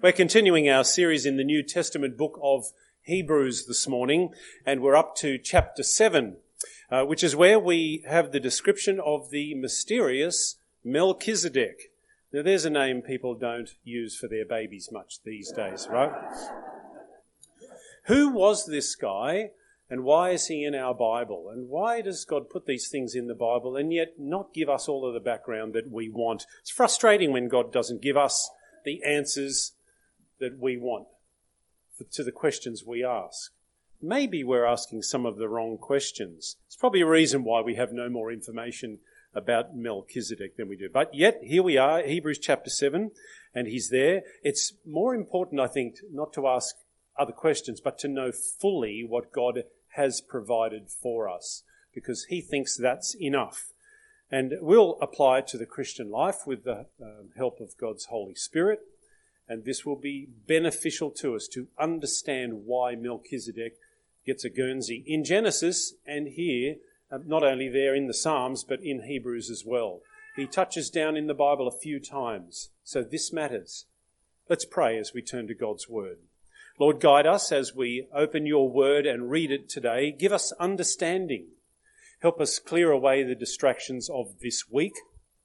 We're continuing our series in the New Testament book of Hebrews this morning, and we're up to chapter 7, which is where we have the description of the mysterious Melchizedek. Now, there's a name people don't use for their babies much these days, right? Who was this guy, and why is he in our Bible? And why does God put these things in the Bible and yet not give us all of the background that we want? It's frustrating when God doesn't give us the answers that we want to the questions we ask. Maybe we're asking some of the wrong questions. It's probably a reason why we have no more information about Melchizedek than we do. But yet, here we are, Hebrews chapter 7, and he's there. It's more important, I think, not to ask other questions, but to know fully what God has provided for us, because he thinks that's enough. And we'll apply it to the Christian life with the help of God's Holy Spirit. And this will be beneficial to us to understand why Melchizedek gets a Guernsey in Genesis and here, not only there in the Psalms, but in Hebrews as well. He touches down in the Bible a few times, so this matters. Let's pray as we turn to God's Word. Lord, guide us as we open your Word and read it today. Give us understanding. Help us clear away the distractions of this week.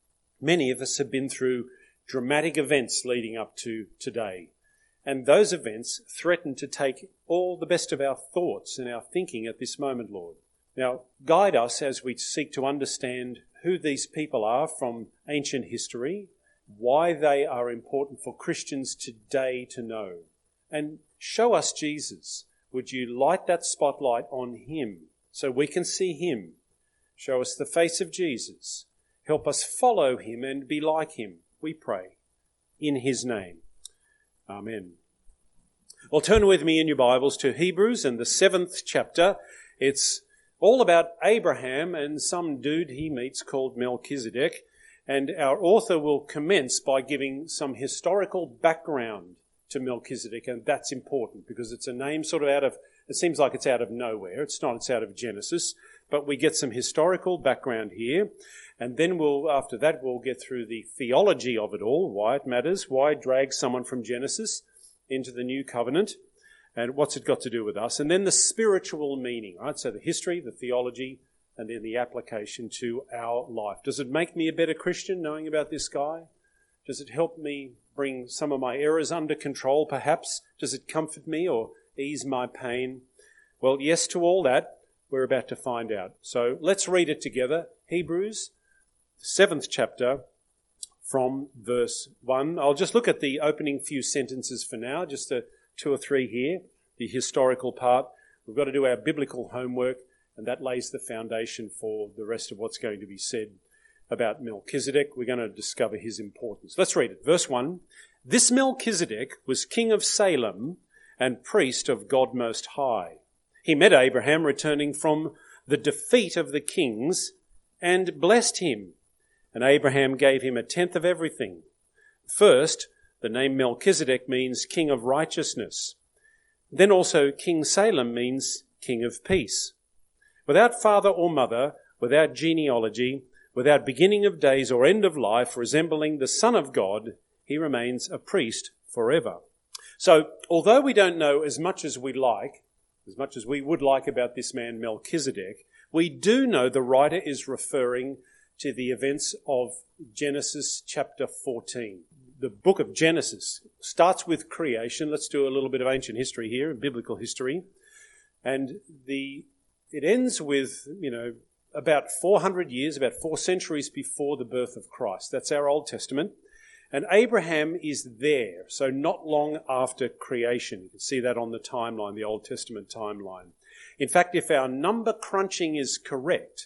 Many of us have been through dramatic events leading up to today. And those events threaten to take all the best of our thoughts and our thinking at this moment, Lord. Now, guide us as we seek to understand who these people are from ancient history, why they are important for Christians today to know. And show us Jesus. Would you light that spotlight on him so we can see him? Show us the face of Jesus. Help us follow him and be like him. We pray in his name. Amen. Well, turn with me in your Bibles to Hebrews and the 7th chapter. It's all about Abraham and some dude he meets called Melchizedek. And our author will commence by giving some historical background to Melchizedek. And that's important because it's a name sort of it seems like it's out of nowhere. It's not, it's out of Genesis. But we get some historical background here. And then after that, we'll get through the theology of it all, why it matters, why drag someone from Genesis into the new covenant, and what's it got to do with us. And then the spiritual meaning, right? So the history, the theology, and then the application to our life. Does it make me a better Christian knowing about this guy? Does it help me bring some of my errors under control, perhaps? Does it comfort me or ease my pain? Well, yes to all that. We're about to find out. So let's read it together. Hebrews, 7th chapter, from verse 1. I'll just look at the opening few sentences for now, just 2 or 3 here, the historical part. We've got to do our biblical homework, and that lays the foundation for the rest of what's going to be said about Melchizedek. We're going to discover his importance. Let's read it. Verse 1. This Melchizedek was king of Salem and priest of God Most High. He met Abraham returning from the defeat of the kings and blessed him. And Abraham gave him 1/10 of everything. First, the name Melchizedek means king of righteousness. Then also King Salem means king of peace. Without father or mother, without genealogy, without beginning of days or end of life, resembling the Son of God, he remains a priest forever. So, although we don't know as much as we would like about this man Melchizedek, we do know the writer is referring to the events of Genesis chapter 14. The book of Genesis starts with creation. Let's do a little bit of ancient history here, biblical history. And it ends with, about 400 years, about 4 centuries before the birth of Christ. That's our Old Testament. And Abraham is there, so not long after creation. You can see that on the timeline, the Old Testament timeline. In fact, if our number crunching is correct,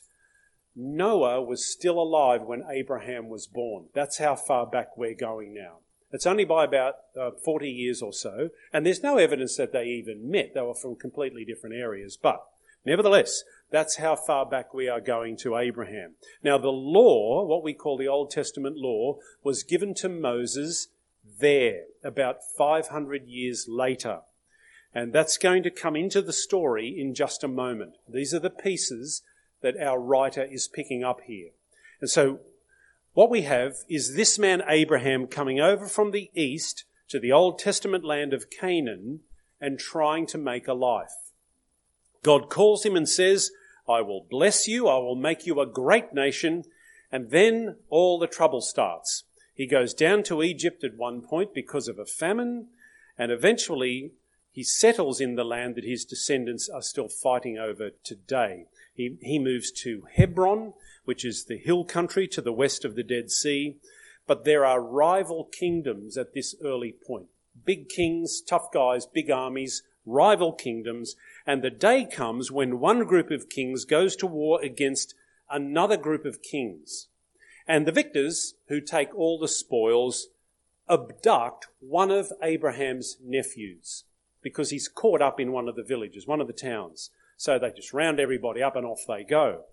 Noah was still alive when Abraham was born. That's how far back we're going now. It's only by about 40 years or so, and there's no evidence that they even met. They were from completely different areas, but nevertheless, that's how far back we are going to Abraham. Now, the law, what we call the Old Testament law, was given to Moses there about 500 years later. And that's going to come into the story in just a moment. These are the pieces that our writer is picking up here. And so what we have is this man Abraham coming over from the east to the Old Testament land of Canaan and trying to make a life. God calls him and says, I will bless you, I will make you a great nation, and then all the trouble starts. He goes down to Egypt at one point because of a famine, and eventually he settles in the land that his descendants are still fighting over today. He moves to Hebron, which is the hill country to the west of the Dead Sea, but there are rival kingdoms at this early point. Big kings, tough guys, big armies, rival kingdoms, and the day comes when one group of kings goes to war against another group of kings. And the victors, who take all the spoils, abduct one of Abraham's nephews because he's caught up in one of the villages, one of the towns. So they just round everybody up and off they go.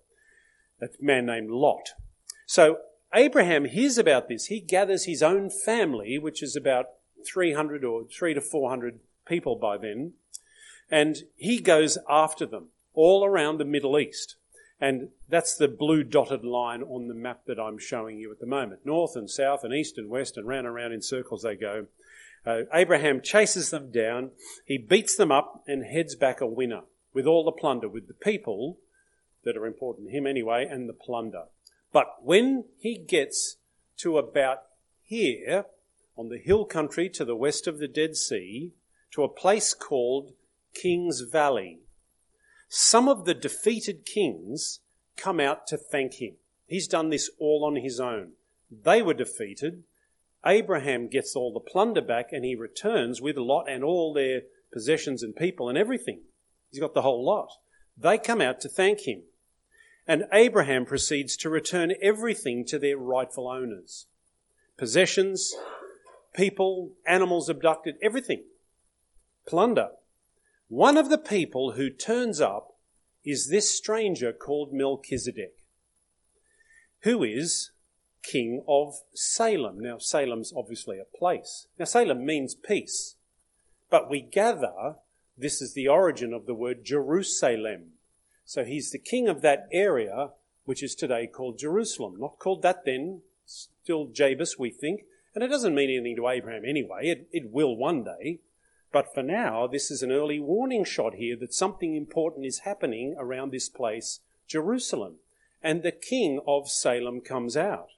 A man named Lot. So Abraham hears about this. He gathers his own family, which is about 300 or 300 to 400 people by then, and he goes after them all around the Middle East. And that's the blue dotted line on the map that I'm showing you at the moment. North and south and east and west and round and round in circles they go. Abraham chases them down. He beats them up and heads back a winner with all the plunder, with the people that are important to him anyway, and the plunder. But when he gets to about here, on the hill country to the west of the Dead Sea, to a place called King's Valley, some of the defeated kings come out to thank him. He's done this all on his own. They were defeated. Abraham gets all the plunder back and he returns with Lot and all their possessions and people and everything. He's got the whole lot. They come out to thank him. And Abraham proceeds to return everything to their rightful owners. Possessions, people, animals abducted, everything. Plunder. One of the people who turns up is this stranger called Melchizedek, who is king of Salem. Now, Salem's obviously a place. Now, Salem means peace, but we gather this is the origin of the word Jerusalem. So he's the king of that area, which is today called Jerusalem. Not called that then, still Jebus, we think. And it doesn't mean anything to Abraham anyway. It will one day. But for now, this is an early warning shot here that something important is happening around this place, Jerusalem. And the king of Salem comes out.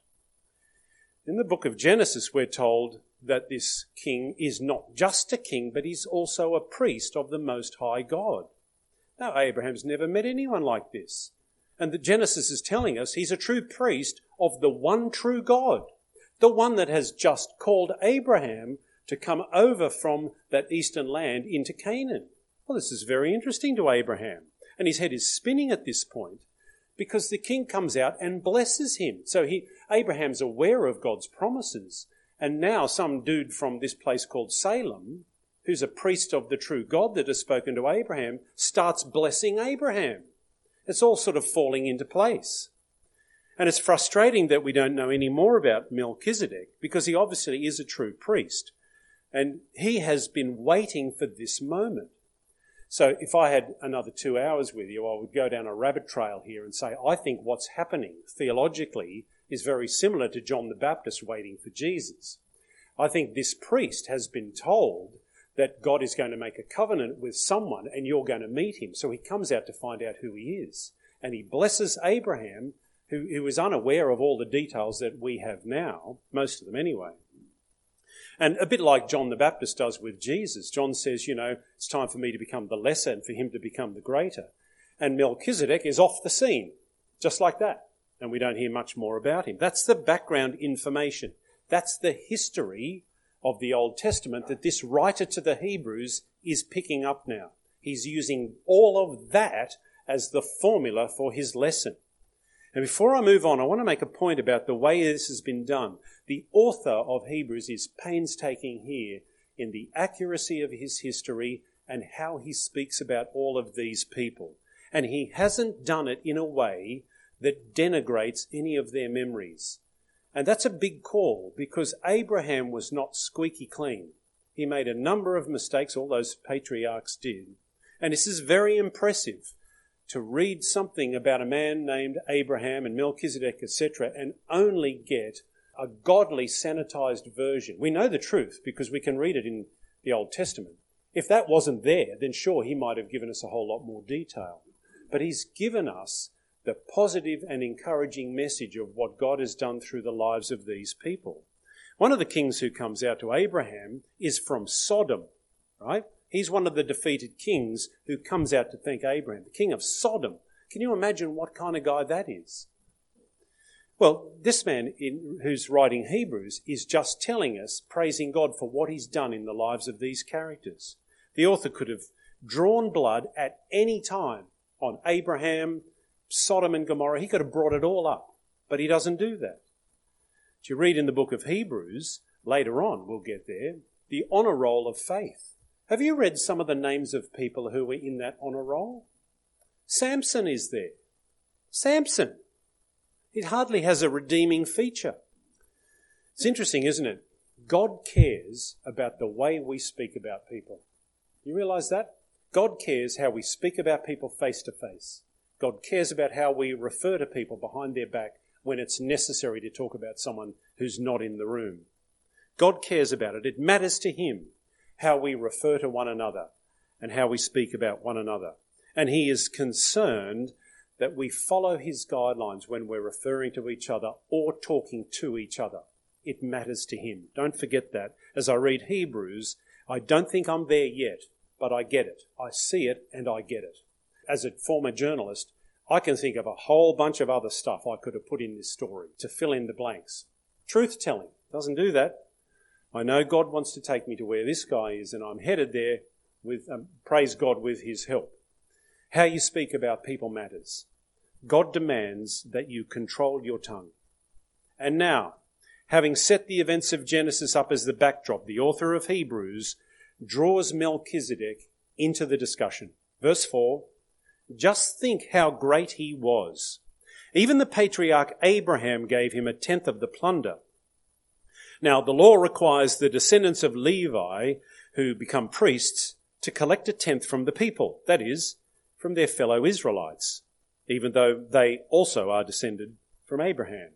In the book of Genesis, we're told that this king is not just a king, but he's also a priest of the Most High God. Now, Abraham's never met anyone like this. And the Genesis is telling us he's a true priest of the one true God, the one that has just called Abraham to come over from that eastern land into Canaan. Well, this is very interesting to Abraham. And his head is spinning at this point because the king comes out and blesses him. So Abraham's aware of God's promises. And now some dude from this place called Salem, who's a priest of the true God that has spoken to Abraham, starts blessing Abraham. It's all sort of falling into place. And it's frustrating that we don't know any more about Melchizedek because he obviously is a true priest. And he has been waiting for this moment. So if I had another 2 hours with you, I would go down a rabbit trail here and say, I think what's happening theologically is very similar to John the Baptist waiting for Jesus. I think this priest has been told that God is going to make a covenant with someone and you're going to meet him. So he comes out to find out who he is. And he blesses Abraham, who is unaware of all the details that we have now, most of them anyway. And a bit like John the Baptist does with Jesus. John says, it's time for me to become the lesser and for him to become the greater. And Melchizedek is off the scene, just like that. And we don't hear much more about him. That's the background information. That's the history of the Old Testament that this writer to the Hebrews is picking up now. He's using all of that as the formula for his lesson. And before I move on, I want to make a point about the way this has been done. The author of Hebrews is painstaking here in the accuracy of his history and how he speaks about all of these people. And he hasn't done it in a way that denigrates any of their memories. And that's a big call because Abraham was not squeaky clean. He made a number of mistakes, all those patriarchs did. And this is very impressive to read something about a man named Abraham and Melchizedek, etc., and only get a godly, sanitized version. We know the truth because we can read it in the Old Testament. If that wasn't there, then sure, he might have given us a whole lot more detail. But he's given us the positive and encouraging message of what God has done through the lives of these people. One of the kings who comes out to Abraham is from Sodom, right? He's one of the defeated kings who comes out to thank Abraham, the king of Sodom. Can you imagine what kind of guy that is? Well, this man who's writing Hebrews is just telling us, praising God for what he's done in the lives of these characters. The author could have drawn blood at any time on Abraham, Sodom and Gomorrah. He could have brought it all up, but he doesn't do that. If you read in the book of Hebrews, later on, we'll get there, the honour roll of faith. Have you read some of the names of people who were in that honour roll? Samson is there. Samson. It hardly has a redeeming feature. It's interesting, isn't it? God cares about the way we speak about people. You realise that? God cares how we speak about people face to face. God cares about how we refer to people behind their back when it's necessary to talk about someone who's not in the room. God cares about it. It matters to him how we refer to one another and how we speak about one another. And he is concerned that we follow his guidelines when we're referring to each other or talking to each other. It matters to him. Don't forget that. As I read Hebrews, I don't think I'm there yet, but I get it. I see it and I get it. As a former journalist, I can think of a whole bunch of other stuff I could have put in this story to fill in the blanks. Truth-telling doesn't do that. I know God wants to take me to where this guy is, and I'm headed there with, praise God, with his help. How you speak about people matters. God demands that you control your tongue. And now, having set the events of Genesis up as the backdrop, the author of Hebrews draws Melchizedek into the discussion. Verse 4, just think how great he was. Even the patriarch Abraham gave him 1/10 of the plunder. Now, the law requires the descendants of Levi, who become priests, to collect 1/10 from the people, that is, from their fellow Israelites, even though they also are descended from Abraham.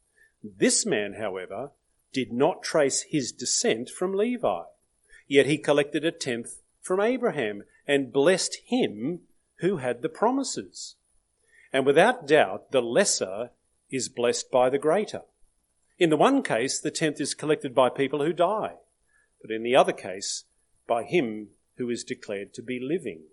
This man, however, did not trace his descent from Levi, yet he collected 1/10 from Abraham and blessed him who had the promises. And without doubt, the lesser is blessed by the greater. In the one case, the 1/10 is collected by people who die, but in the other case, by him who is declared to be living.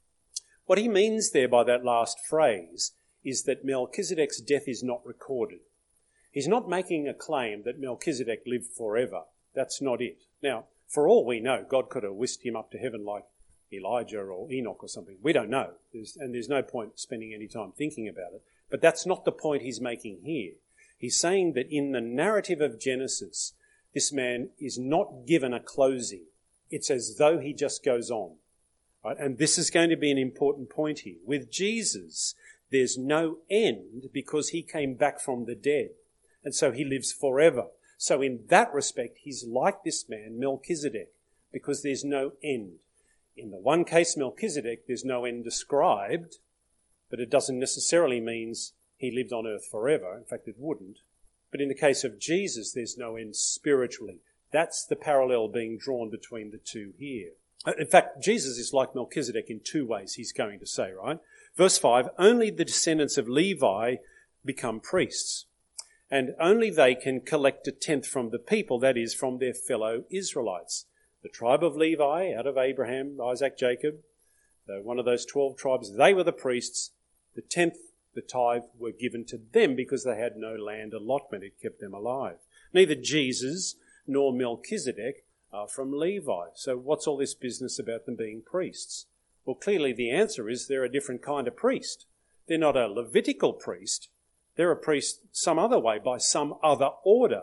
What he means there by that last phrase is that Melchizedek's death is not recorded. He's not making a claim that Melchizedek lived forever. That's not it. Now, for all we know, God could have whisked him up to heaven like Elijah or Enoch or something. We don't know. There's no point spending any time thinking about it. But that's not the point he's making here. He's saying that in the narrative of Genesis, this man is not given a closing. It's as though he just goes on. Right? And this is going to be an important point here. With Jesus, there's no end because he came back from the dead. And so he lives forever. So in that respect, he's like this man, Melchizedek, because there's no end. In the one case, Melchizedek, there's no end described, but it doesn't necessarily mean he lived on earth forever. In fact, it wouldn't. But in the case of Jesus, there's no end spiritually. That's the parallel being drawn between the two here. In fact, Jesus is like Melchizedek in two ways, he's going to say, right? Verse 5, only the descendants of Levi become priests, and only they can collect 1/10 from the people, that is, from their fellow Israelites. The tribe of Levi, out of Abraham, Isaac, Jacob, one of those 12 tribes, they were the priests. The 1/10, the tithe, were given to them because they had no land allotment. It kept them alive. Neither Jesus nor Melchizedek are from Levi. So what's all this business about them being priests? Well, clearly the answer is they're a different kind of priest. They're not a Levitical priest. They're a priest some other way, by some other order.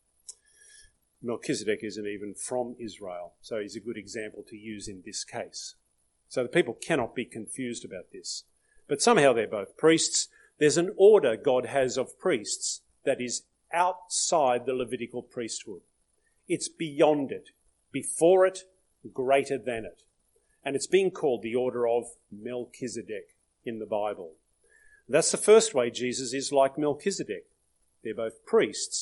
Melchizedek isn't even from Israel, so he's a good example to use in this case. So the people cannot be confused about this. But somehow they're both priests. There's an order God has of priests that is outside the Levitical priesthood. It's beyond it, before it, greater than it. And it's being called the order of Melchizedek in the Bible. That's the first way Jesus is like Melchizedek. They're both priests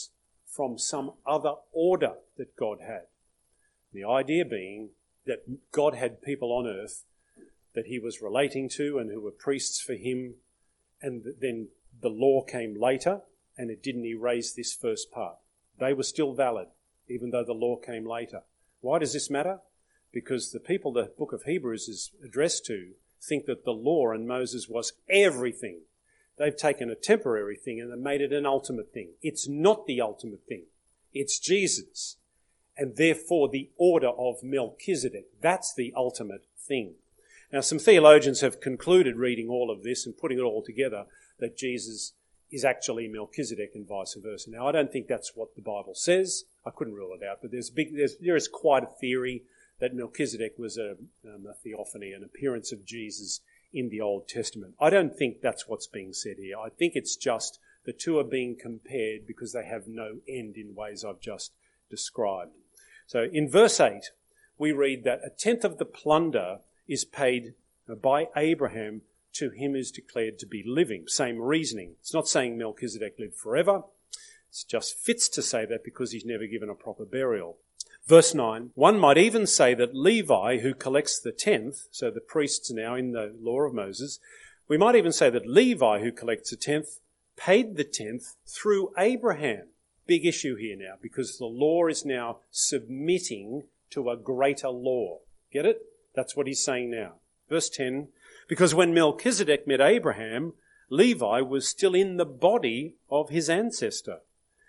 from some other order that God had. The idea being that God had people on earth that he was relating to and who were priests for him, and then the law came later and it didn't erase this first part. They were still valid, even though the law came later. Why does this matter? Because the people the book of Hebrews is addressed to think that the law and Moses was everything. They've taken a temporary thing and they made it an ultimate thing. It's not the ultimate thing. It's Jesus. And therefore the order of Melchizedek. That's the ultimate thing. Now, some theologians have concluded, reading all of this and putting it all together, that Jesus is actually Melchizedek and vice versa. Now, I don't think that's what the Bible says. I couldn't rule it out, but there is quite a theory that Melchizedek was a theophany, an appearance of Jesus in the Old Testament. I don't think that's what's being said here. I think it's just the two are being compared because they have no end in ways I've just described. So in verse 8, we read that a tenth of the plunder is paid by Abraham to him who is declared to be living. Same reasoning. It's not saying Melchizedek lived forever. It just fits to say that because he's never given a proper burial. Verse 9, one might even say that Levi, who collects the tenth, so the priests now in the law of Moses, we might even say that Levi, who collects the tenth, paid the tenth through Abraham. Big issue here now, because the law is now submitting to a greater law. Get it? That's what he's saying now. Verse 10, because when Melchizedek met Abraham, Levi was still in the body of his ancestor.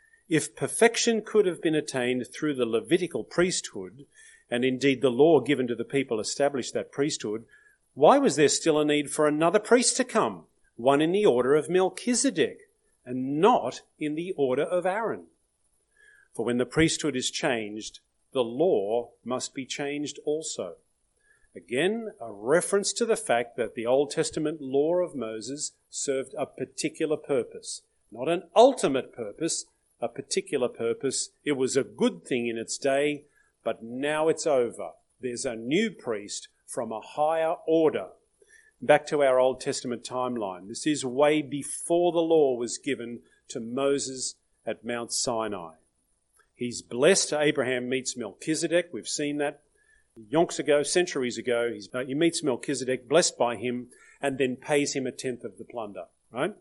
If perfection could have been attained through the Levitical priesthood, and indeed the law given to the people established that priesthood, why was there still a need for another priest to come, one in the order of Melchizedek, and not in the order of Aaron? For when the priesthood is changed, the law must be changed also. Again, a reference to the fact that the Old Testament law of Moses served a particular purpose, not an ultimate purpose, a particular purpose. It was a good thing in its day, but now it's over. There's a new priest from a higher order. Back to our Old Testament timeline. This is way before the law was given to Moses at Mount Sinai. He's blessed. Abraham meets Melchizedek. We've seen that yonks ago, centuries ago. He meets Melchizedek, blessed by him, and then pays him a tenth of the plunder. Right?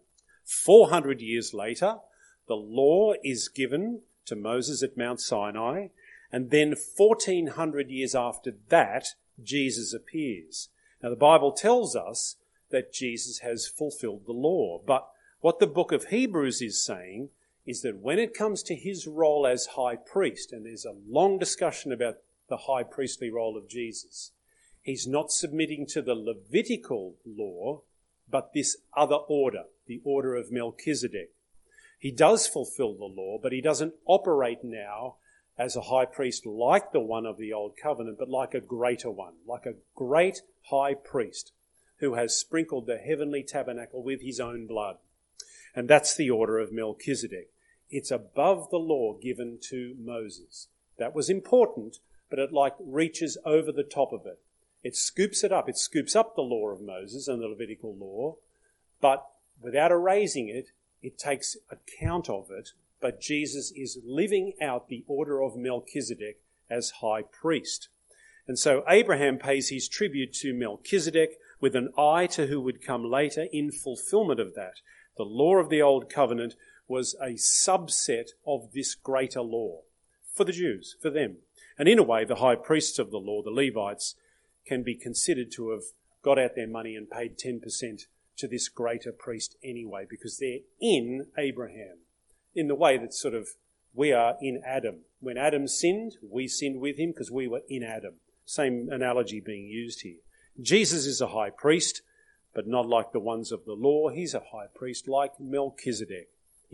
400 years later, the law is given to Moses at Mount Sinai, and then 1400 years after that, Jesus appears. Now, the Bible tells us that Jesus has fulfilled the law, but what the book of Hebrews is saying is that when it comes to his role as high priest, and there's a long discussion about the high priestly role of Jesus, he's not submitting to the Levitical law, but this other order, the order of Melchizedek. He does fulfill the law, but he doesn't operate now as a high priest like the one of the Old Covenant, but like a greater one, like a great high priest who has sprinkled the heavenly tabernacle with his own blood. And that's the order of Melchizedek. It's above the law given to Moses. That was important, but it reaches over the top of it. It scoops it up. It scoops up the law of Moses and the Levitical law, but without erasing it, it takes account of it, but Jesus is living out the order of Melchizedek as high priest. And so Abraham pays his tribute to Melchizedek with an eye to who would come later in fulfillment of that. The law of the Old Covenant was a subset of this greater law for the Jews, for them. And in a way, the high priests of the law, the Levites, can be considered to have got out their money and paid 10% to this greater priest anyway, because they're in Abraham, in the way that sort of we are in Adam. When Adam sinned, we sinned with him because we were in Adam. Same analogy being used here. Jesus is a high priest, but not like the ones of the law. He's a high priest like Melchizedek.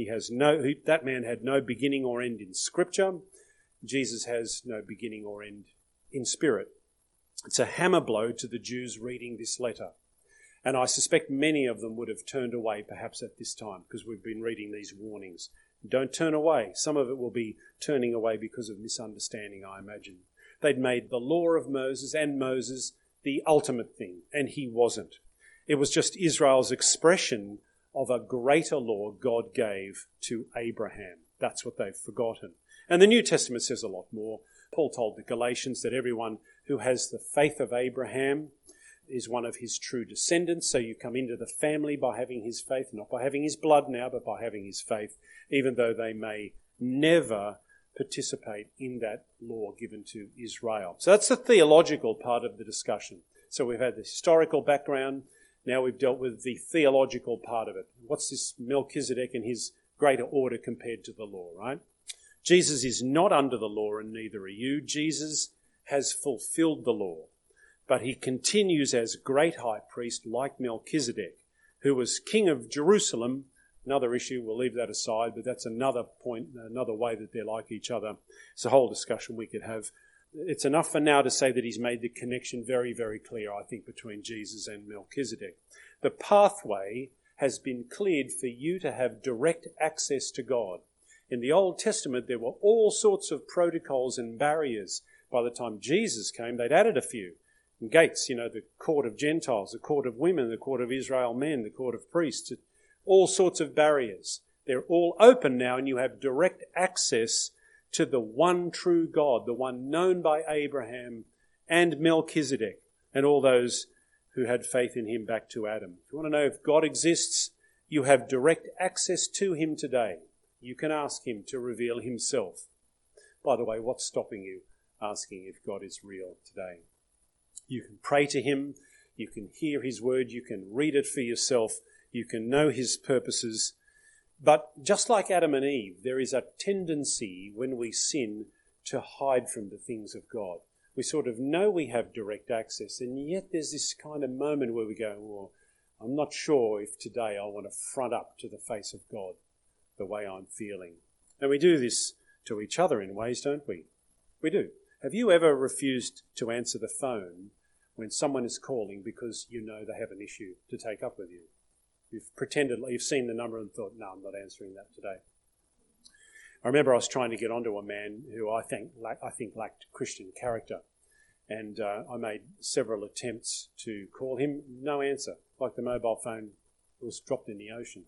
That man had no beginning or end in Scripture. Jesus has no beginning or end in spirit. It's a hammer blow to the Jews reading this letter. And I suspect many of them would have turned away perhaps at this time because we've been reading these warnings. Don't turn away. Some of it will be turning away because of misunderstanding, I imagine. They'd made the law of Moses and Moses the ultimate thing, and he wasn't. It was just Israel's expression of a greater law God gave to Abraham. That's what they've forgotten. And the New Testament says a lot more. Paul told the Galatians that everyone who has the faith of Abraham is one of his true descendants. So you come into the family by having his faith, not by having his blood now, but by having his faith, even though they may never participate in that law given to Israel. So that's the theological part of the discussion. So we've had the historical background. Now we've dealt with the theological part of it. What's this Melchizedek and his greater order compared to the law, right? Jesus is not under the law and neither are you. Jesus has fulfilled the law, but he continues as great high priest like Melchizedek, who was king of Jerusalem. Another issue, we'll leave that aside, but that's another point, another way that they're like each other. It's a whole discussion we could have. It's enough for now to say that he's made the connection very, very clear, I think, between Jesus and Melchizedek. The pathway has been cleared for you to have direct access to God. In the Old Testament, there were all sorts of protocols and barriers. By the time Jesus came, they'd added a few. Gates, the court of Gentiles, the court of women, the court of Israel men, the court of priests, all sorts of barriers. They're all open now, and you have direct access to the one true God, the one known by Abraham and Melchizedek and all those who had faith in him back to Adam. If you want to know if God exists, you have direct access to him today. You can ask him to reveal himself. By the way, what's stopping you asking if God is real today? You can pray to him, you can hear his word, you can read it for yourself, you can know his purposes. But just like Adam and Eve, there is a tendency when we sin to hide from the things of God. We sort of know we have direct access, and yet there's this kind of moment where we go, well, I'm not sure if today I want to front up to the face of God the way I'm feeling. And we do this to each other in ways, don't we? We do. Have you ever refused to answer the phone when someone is calling because you know they have an issue to take up with you? You've pretended, you've seen the number and thought, no, I'm not answering that today. I remember I was trying to get onto a man who I think lacked Christian character. And I made several attempts to call him. No answer. Like the mobile phone was dropped in the ocean.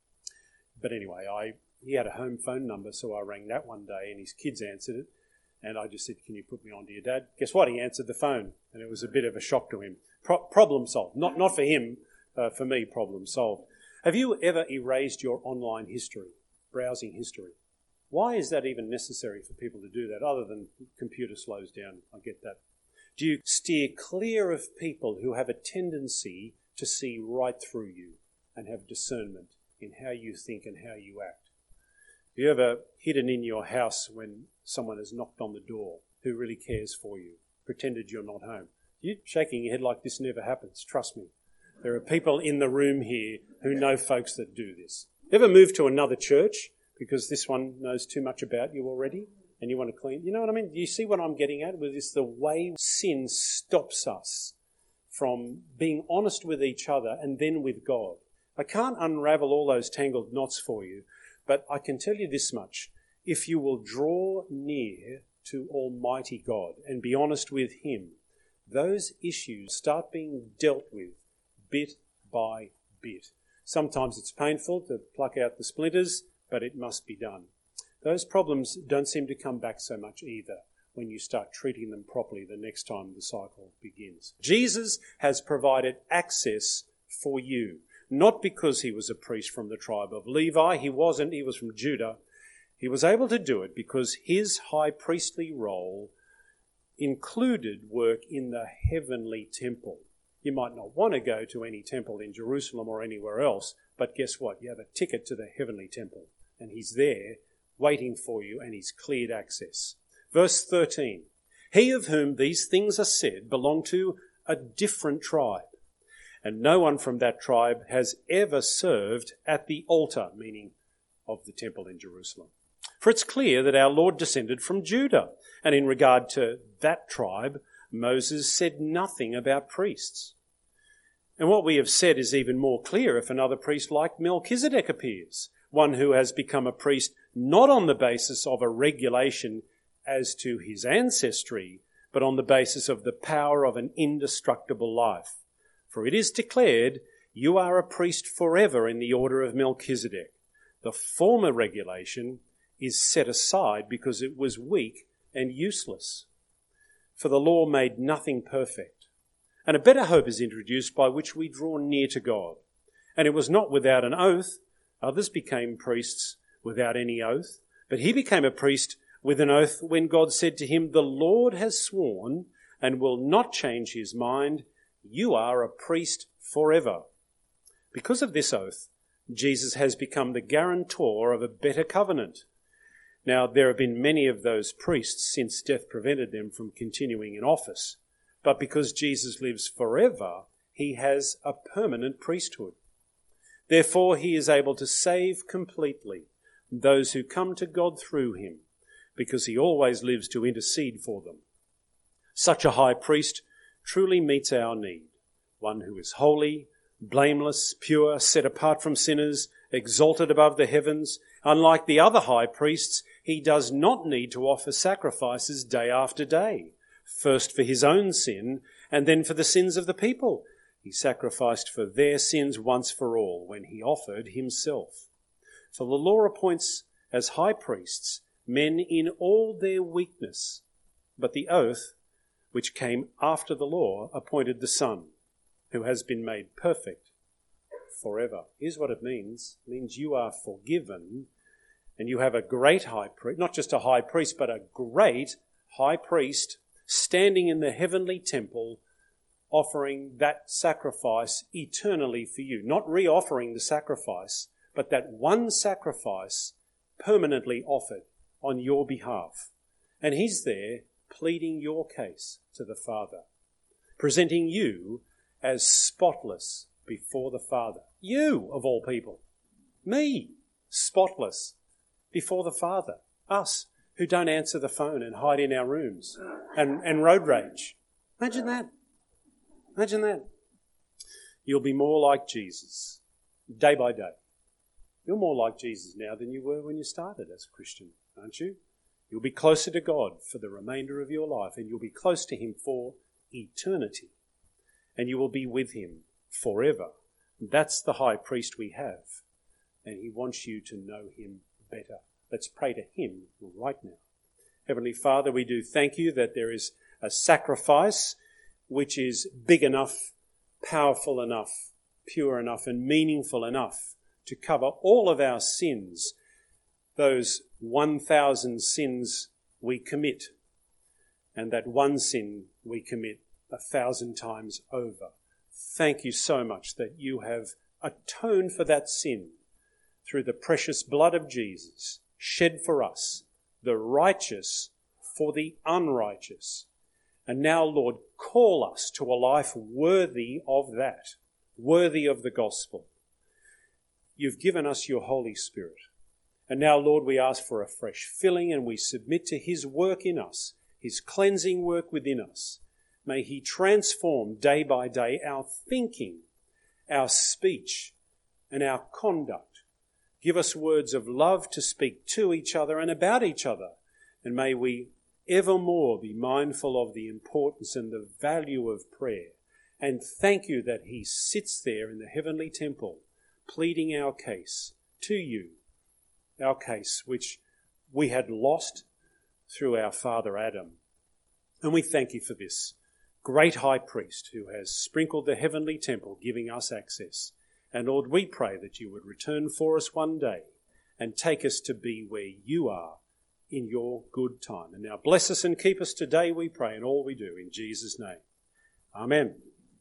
But anyway, he had a home phone number, so I rang that one day and his kids answered it. And I just said, can you put me on to your dad? Guess what? He answered the phone. And it was a bit of a shock to him. Problem solved. Not for him. For me, problem solved. Have you ever erased your online history, browsing history? Why is that even necessary for people to do that, other than computer slows down? I get that. Do you steer clear of people who have a tendency to see right through you and have discernment in how you think and how you act? Have you ever hidden in your house when someone has knocked on the door who really cares for you, pretended you're not home? You're shaking your head like this never happens, trust me. There are people in the room here who know folks that do this. Ever moved to another church because this one knows too much about you already and you want to clean? You know what I mean? Do you see what I'm getting at with this? The way sin stops us from being honest with each other and then with God. I can't unravel all those tangled knots for you, but I can tell you this much. If you will draw near to Almighty God and be honest with him, those issues start being dealt with bit by bit. Sometimes it's painful to pluck out the splinters, but it must be done. Those problems don't seem to come back so much either when you start treating them properly the next time the cycle begins. Jesus has provided access for you, not because he was a priest from the tribe of Levi. He wasn't. He was from Judah. He was able to do it because his high priestly role included work in the heavenly temple. You might not want to go to any temple in Jerusalem or anywhere else, but guess what? You have a ticket to the heavenly temple, and he's there waiting for you, and he's cleared access. Verse 13, he of whom these things are said belonged to a different tribe, and no one from that tribe has ever served at the altar, meaning of the temple in Jerusalem. For it's clear that our Lord descended from Judah, and in regard to that tribe, Moses said nothing about priests. And what we have said is even more clear if another priest like Melchizedek appears, one who has become a priest not on the basis of a regulation as to his ancestry, but on the basis of the power of an indestructible life. For it is declared, you are a priest forever in the order of Melchizedek. The former regulation is set aside because it was weak and useless. For the law made nothing perfect. And a better hope is introduced by which we draw near to God. And it was not without an oath. Others became priests without any oath. But he became a priest with an oath when God said to him, "The Lord has sworn and will not change his mind. You are a priest forever." Because of this oath, Jesus has become the guarantor of a better covenant. Now, there have been many of those priests since death prevented them from continuing in office. But because Jesus lives forever, he has a permanent priesthood. Therefore, he is able to save completely those who come to God through him, because he always lives to intercede for them. Such a high priest truly meets our need, one who is holy, blameless, pure, set apart from sinners, exalted above the heavens. Unlike the other high priests, he does not need to offer sacrifices day after day, first for his own sin and then for the sins of the people. He sacrificed for their sins once for all when he offered himself. For the law appoints as high priests men in all their weakness, but the oath, which came after the law, appointed the Son, who has been made perfect forever. Here's what it means. It means you are forgiven, and you have a great high priest, not just a high priest, but a great high priest standing in the heavenly temple, offering that sacrifice eternally for you. Not re-offering the sacrifice, but that one sacrifice permanently offered on your behalf. And he's there pleading your case to the Father, presenting you as spotless before the Father. You, of all people. Me, spotless before the Father. Us, who don't answer the phone and hide in our rooms and road rage. Imagine that. Imagine that. You'll be more like Jesus day by day. You're more like Jesus now than you were when you started as a Christian, aren't you? You'll be closer to God for the remainder of your life, and you'll be close to him for eternity. And you will be with him forever. That's the high priest we have, and he wants you to know him better. Let's pray to him right now. Heavenly Father, we do thank you that there is a sacrifice which is big enough, powerful enough, pure enough, and meaningful enough to cover all of our sins, those 1,000 sins we commit, and that one sin we commit 1,000 times over. Thank you so much that you have atoned for that sin through the precious blood of Jesus, shed for us, the righteous for the unrighteous. And now, Lord, call us to a life worthy of that, worthy of the gospel. You've given us your Holy Spirit. And now, Lord, we ask for a fresh filling, and we submit to his work in us, his cleansing work within us. May he transform day by day our thinking, our speech, and our conduct. Give us words of love to speak to each other and about each other. And may we evermore be mindful of the importance and the value of prayer. And thank you that he sits there in the heavenly temple, pleading our case to you, our case which we had lost through our father Adam. And we thank you for this great high priest who has sprinkled the heavenly temple, giving us access. And Lord, we pray that you would return for us one day and take us to be where you are in your good time. And now bless us and keep us today, we pray, in all we do, in Jesus' name. Amen.